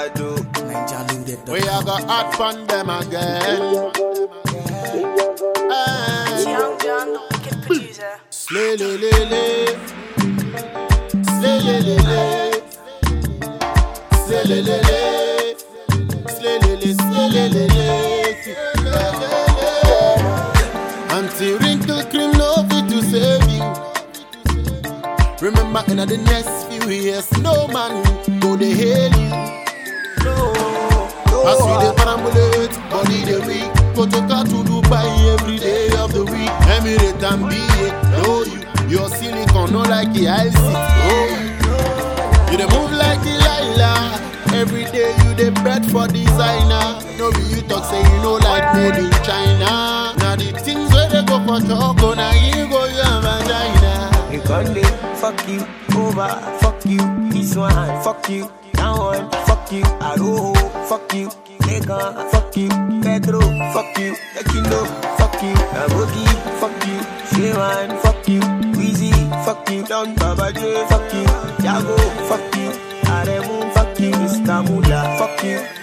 do. We are got hot fun them again. Young John, the wicked producer. Slay le le le, slay le le le, slay le le le, slay le le, slay le le le. Anti-wrinkle cream no fit to save you. Remember in the next few years, no man go to hail you. As we dey parambulate, body dey weak. Go to car to Dubai every day of the week. Emirate and BA, know you. Your silicon no like the IC. Oh, you dey move like Delilah. Every day you dey bet for designer. No be you talk say you know like made in China. Now the things where they go for choco, now you go your vagina. You gon' dey fuck you over, fuck you this one, fuck you that one, fuck you Aroho, fuck you Legon, fuck you Pedro, fuck you Ekino, fuck you Aboki, fuck you Shewan, fuck you Weezy, fuck you Don Baba J, fuck you Jago, fuck you Aremu, fuck you Mr. Mula, fuck you